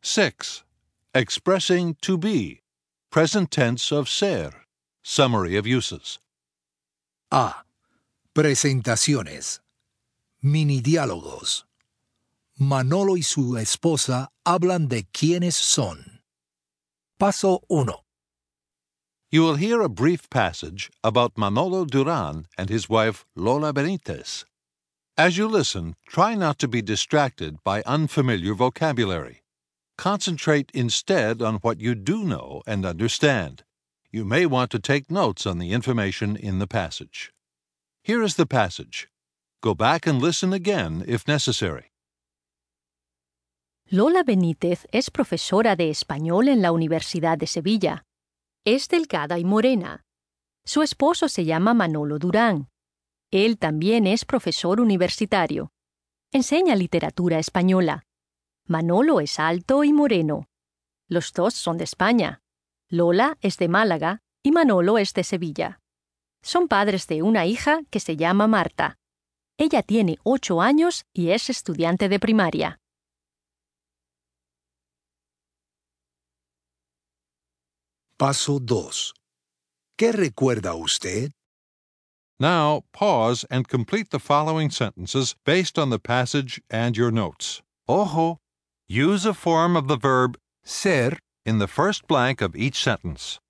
6. Expressing to be. Present tense of ser. Summary of uses. A. Presentaciones. Mini diálogos. Manolo y su esposa hablan de quiénes son. Paso 1. You will hear a brief passage about Manolo Duran and his wife Lola Benitez. As you listen, try not to be distracted by unfamiliar vocabulary. Concentrate instead on what you do know and understand. You may want to take notes on the information in the passage. Here is the passage. Go back and listen again if necessary. Lola Benítez es profesora de español en la Universidad de Sevilla. Es delgada y morena. Su esposo se llama Manolo Durán. Él también es profesor universitario. Enseña literatura española. Manolo es alto y moreno. Los dos son de España. Lola es de Málaga y Manolo es de Sevilla. Son padres de una hija que se llama Marta. Ella tiene 8 años y es estudiante de primaria. Paso 2. ¿Qué recuerda usted? Now, pause and complete the following sentences based on the passage and your notes. Ojo! Use a form of the verb ser in the first blank of each sentence.